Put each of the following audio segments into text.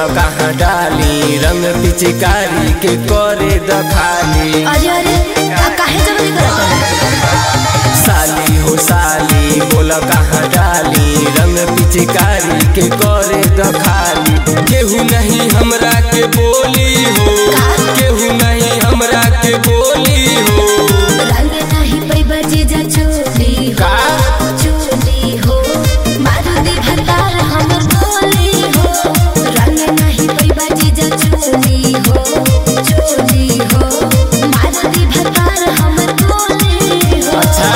कहाँ डाली रंग पिचकारी के करे दखाली। अरे अरे काहे जल्दी करत साली हो साली बोल कहाँ डाली रंग पिचकारी के करे दखाली। केहू नहीं हमरा के बोली हो, केहू नहीं हमरा के बोली हो। रंग नहीं पैबा जीजा चोली हो, चोली हो मारुति भतार हमर बोली हो। रंग नहीं पैबा जीजा चोली हो, चोली हो मारुति भतार हमर बोली हो। अच्छा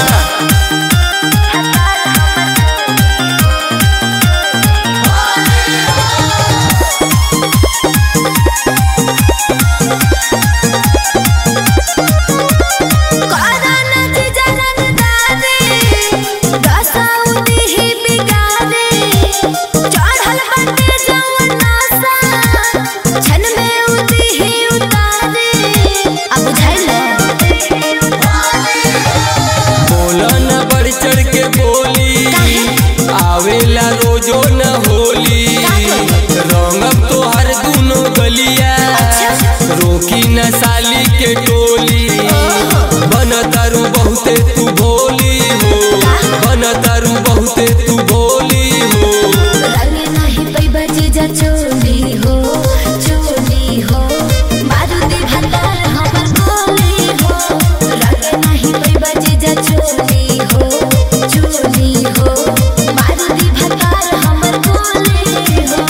आवेला रोजो न होली रंगब तो हर दूनो गलिया। रोकी न साली के टोली बन तारू बहुते तू भोली हो, बन तारू बहुते तू भोली हो। रंग नहीं पैबा जीजा चोली हो, चोली हो मारुति भतार हमर बोली हो। रंग नहीं पैबा जीजा चोली हो, चोली हो मारुति भतार हमर बोली हो।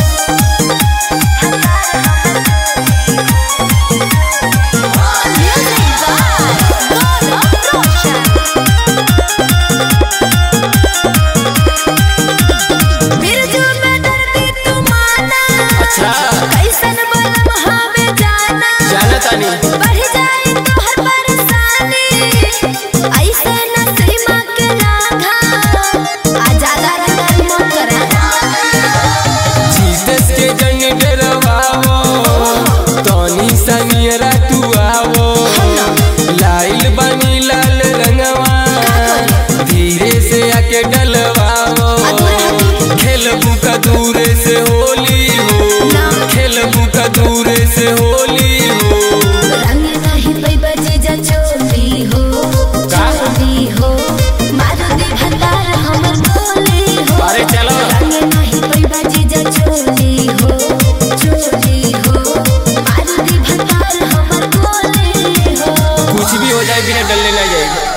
कैसन बलम हमें जाना तानी बढ़ जाए तो हर परेशानी। ऐसे न सीमा के लागा आजादा रंग मत करा। जीसस के जंग डरवाओ तोनी सनियरा तू आवो। लाइल बनी लाल रंगवा धीरे से आके डलवाओ। खेलबू का दूरे से होली हो, खेलबू का दूरे से होली हो। रंग नहीं पैबा जीजा चोली हो, चोली हो मारुति भतार हमर बोली हो। अरे चलो रंग नहीं पैबा जीजा चोली हो, चोली हो मारुति भतार हमर बोली हो। कुछ भी हो जाए बिना डरने ना जाएगा।